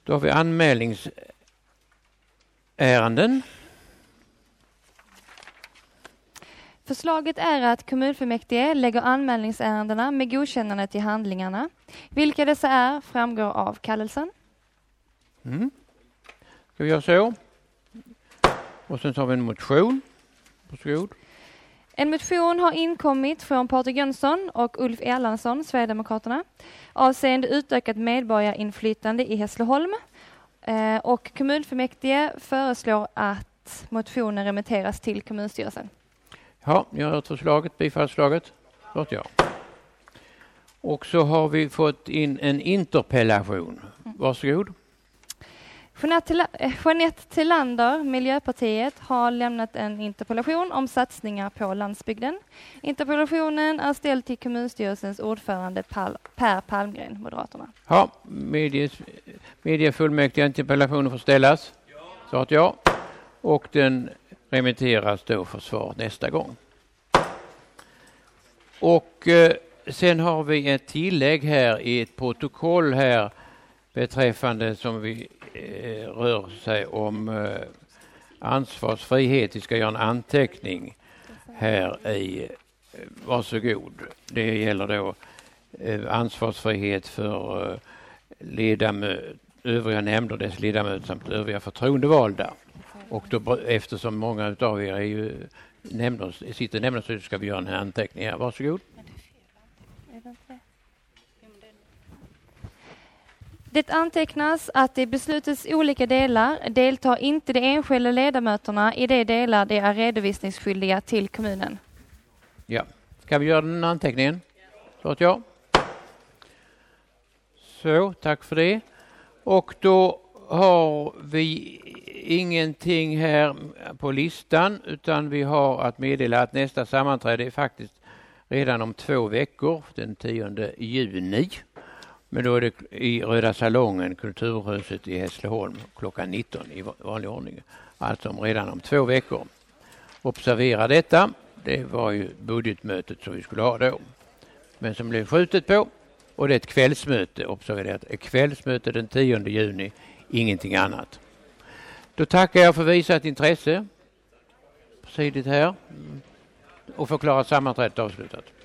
Då har vi anmälningsärenden. Förslaget är att kommunfullmäktige lägger anmälningsärendena med godkännande till handlingarna. Vilka dessa är framgår av kallelsen. Ska vi göra så? Och sen tar vi en motion. Varsågod. En motion har inkommit från Patrik Jönsson och Ulf Erlandsson, Sverigedemokraterna, avseende utökat medborgarinflytande i Hässleholm. Och kommunfullmäktige föreslår att motionen remitteras till kommunstyrelsen. Ja, jag har hört förslaget, bifallsförslaget. Låt jag. Och så har vi fått in en interpellation. Varsågod. Jeanette Tillander, Miljöpartiet, har lämnat en interpellation om satsningar på landsbygden. Interpellationen är ställd till kommunstyrelsens ordförande Per Palmgren, Moderaterna. Ja, mediefullmäktige interpellationen får ställas. Så att ja. Och den remitteras då för svar nästa gång. Och sen har vi ett tillägg här i ett protokoll här beträffande som vi rör sig om ansvarsfrihet. Vi ska göra en anteckning här i varsågod. Det gäller då ansvarsfrihet för övriga nämnder, dess ledamöter samt övriga förtroendevalda. Och då, eftersom många av er är ju sitter i nämnder så ska vi göra en anteckning här. Varsågod. Det antecknas att i beslutets olika delar deltar inte de enskilda ledamöterna i de delar de är redovisningsskyldiga till kommunen. Ja, ska vi göra den anteckningen? Så att ja. Så, tack för det. Och då har vi ingenting här på listan utan vi har att meddela att nästa sammanträde är faktiskt redan om 2 veckor, den 10 juni. Men då är det i Röda Salongen, Kulturhuset i Hässleholm, klockan 19 i vanlig ordning. Alltså redan om 2 veckor. Observera detta. Det var ju budgetmötet som vi skulle ha då. Men som blev skjutet på. Och det är ett kvällsmöte. Observera ett kvällsmöte den 10 juni. Ingenting annat. Då tackar jag för visat intresse. Presidiet här. Och förklarar sammanträdet avslutat.